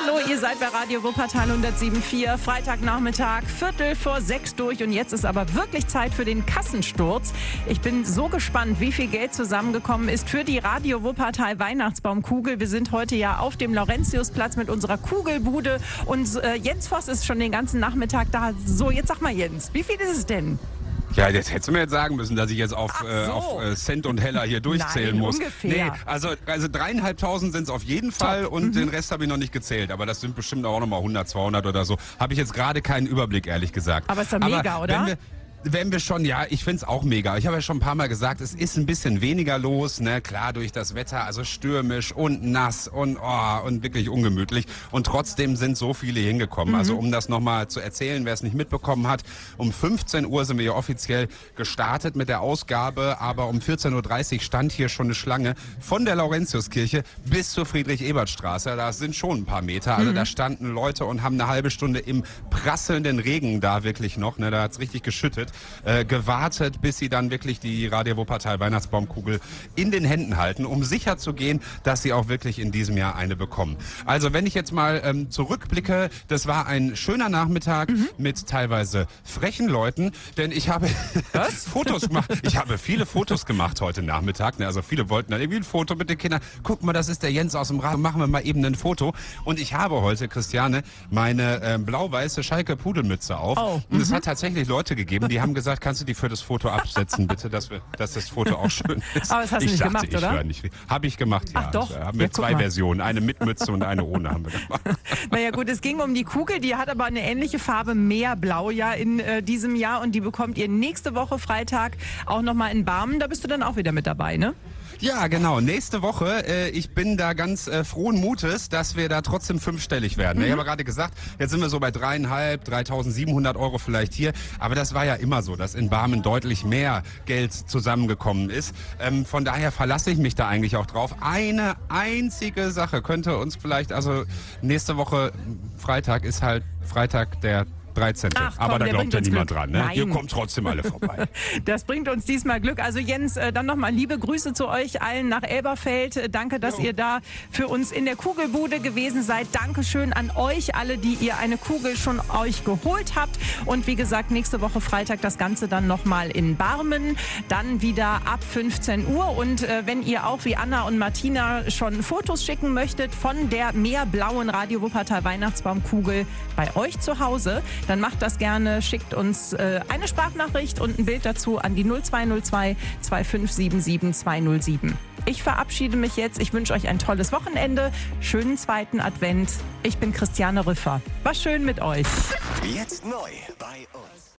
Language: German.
Hallo, ihr seid bei Radio Wuppertal 107.4, Freitagnachmittag, 5:45 durch und jetzt ist aber wirklich Zeit für den Kassensturz. Ich bin so gespannt, wie viel Geld zusammengekommen ist für die Radio Wuppertal Weihnachtsbaumkugel. Wir sind heute ja auf dem Laurentiusplatz mit unserer Kugelbude und Jens Voss ist schon den ganzen Nachmittag da. So, jetzt sag mal Jens, wie viel ist es denn? Ja, das hättest du mir jetzt sagen müssen, dass ich jetzt auf Cent und Heller hier durchzählen muss. Ungefähr. Nee, also 3.500 sind es auf jeden Fall und den Rest habe ich noch nicht gezählt. Aber das sind bestimmt auch nochmal 100, 200 oder so. Habe ich jetzt gerade keinen Überblick, ehrlich gesagt. Aber ist doch mega, oder? Wenn wir schon, ja, ich find's auch mega. Ich habe ja schon ein paar Mal gesagt, es ist ein bisschen weniger los, ne, klar durch das Wetter, also stürmisch und nass und wirklich ungemütlich. Und trotzdem sind so viele hingekommen. Also um das nochmal zu erzählen, wer es nicht mitbekommen hat, um 15 Uhr sind wir ja offiziell gestartet mit der Ausgabe, aber um 14.30 Uhr stand hier schon eine Schlange von der Laurentiuskirche bis zur Friedrich-Ebert-Straße. Das sind schon ein paar Meter. Also da standen Leute und haben eine halbe Stunde im prasselnden Regen da wirklich noch, ne, da hat's richtig geschüttet. Gewartet, bis sie dann wirklich die Radio Wuppertal Weihnachtsbaumkugel in den Händen halten, um sicher zu gehen, dass sie auch wirklich in diesem Jahr eine bekommen. Also wenn ich jetzt mal zurückblicke, das war ein schöner Nachmittag mit teilweise frechen Leuten, denn ich habe Fotos gemacht. Ich habe viele Fotos gemacht heute Nachmittag. Also viele wollten dann irgendwie ein Foto mit den Kindern. Guck mal, das ist der Jens aus dem Radio. Machen wir mal eben ein Foto. Und ich habe heute, Christiane, meine blau-weiße Schalke-Pudelmütze auf. Und es hat tatsächlich Leute gegeben, die haben gesagt, kannst du die für das Foto absetzen, bitte, dass das Foto auch schön ist. Aber das hast du nicht gemacht, oder? Habe ich gemacht, ja. Ach doch. Also, haben wir zwei Versionen, eine mit Mütze und eine ohne haben wir gemacht. Naja gut, es ging um die Kugel, die hat aber eine ähnliche Farbe, mehr Blau ja in diesem Jahr und die bekommt ihr nächste Woche Freitag auch nochmal in Barmen. Da bist du dann auch wieder mit dabei, ne? Ja, genau. Nächste Woche, ich bin da ganz frohen Mutes, dass wir da trotzdem fünfstellig werden. Ich habe gerade gesagt, jetzt sind wir so bei 3.700 Euro vielleicht hier. Aber das war ja immer so, dass in Barmen deutlich mehr Geld zusammengekommen ist. Von daher verlasse ich mich da eigentlich auch drauf. Eine einzige Sache könnte uns vielleicht, also nächste Woche Freitag ist halt Freitag der 13. Ach, komm, aber da glaubt ja niemand Glück dran. Ne? Nein. Ihr kommt trotzdem alle vorbei. Das bringt uns diesmal Glück. Also Jens, dann nochmal liebe Grüße zu euch allen nach Elberfeld. Danke, dass ihr da für uns in der Kugelbude gewesen seid. Dankeschön an euch alle, die ihr eine Kugel schon euch geholt habt. Und wie gesagt, nächste Woche Freitag das Ganze dann nochmal in Barmen. Dann wieder ab 15 Uhr. Und wenn ihr auch wie Anna und Martina schon Fotos schicken möchtet von der meerblauen Radio Wuppertal Weihnachtsbaumkugel bei euch zu Hause, dann macht das gerne, schickt uns eine Sprachnachricht und ein Bild dazu an die 0202 2577 207. Ich verabschiede mich jetzt. Ich wünsche euch ein tolles Wochenende. Schönen zweiten Advent. Ich bin Christiane Rüffer. War schön mit euch. Jetzt neu bei uns.